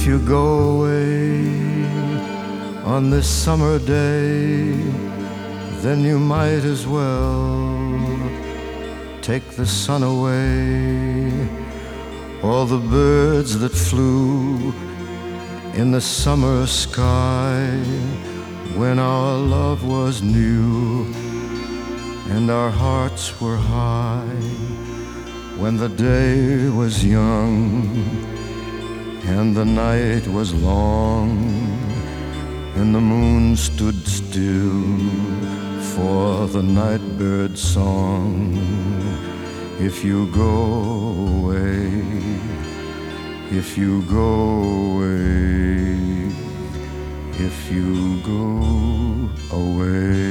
you go away on this summer day, then you might as well take the sun away. All the birds that flew in the summer sky when our love was new and our hearts were high, when the day was young and the night was long and the moon stood still for the nightbird's song. If you go away, if you go away, if you go away,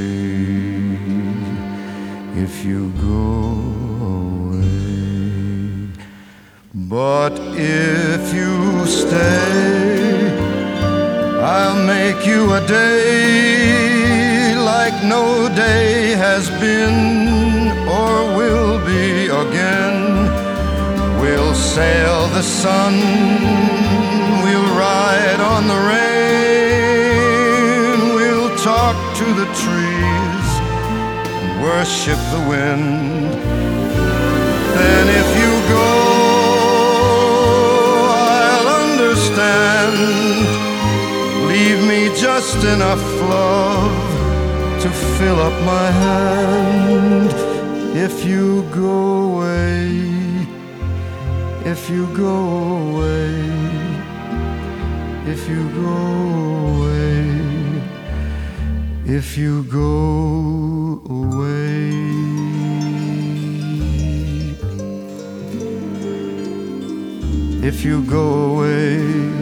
if you go away. But if you stay, I'll make you a day like no day has been or will be again. We'll sail the sun, we'll ride on the rain, we'll talk to the trees and worship the wind. Then if you go, I'll understand. Leave me just enough love to fill up my hand. If you go away, if you go away, if you go away, if you go away. If you go away,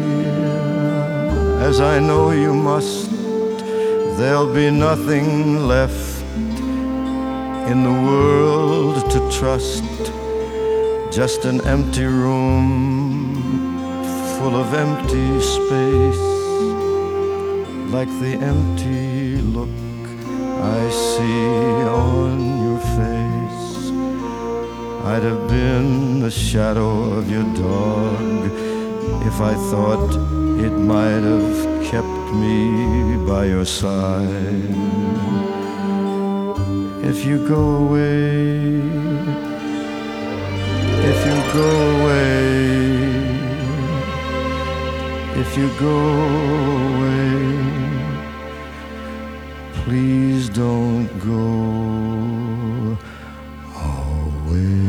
as I know you must, there'll be nothing left in the world to trust. Just an empty room full of empty space, like the empty look I see on your face. I'd have been the shadow of your dog if I thought it might have kept me by your side. If you go away, if you go away, if you go away, please don't go away.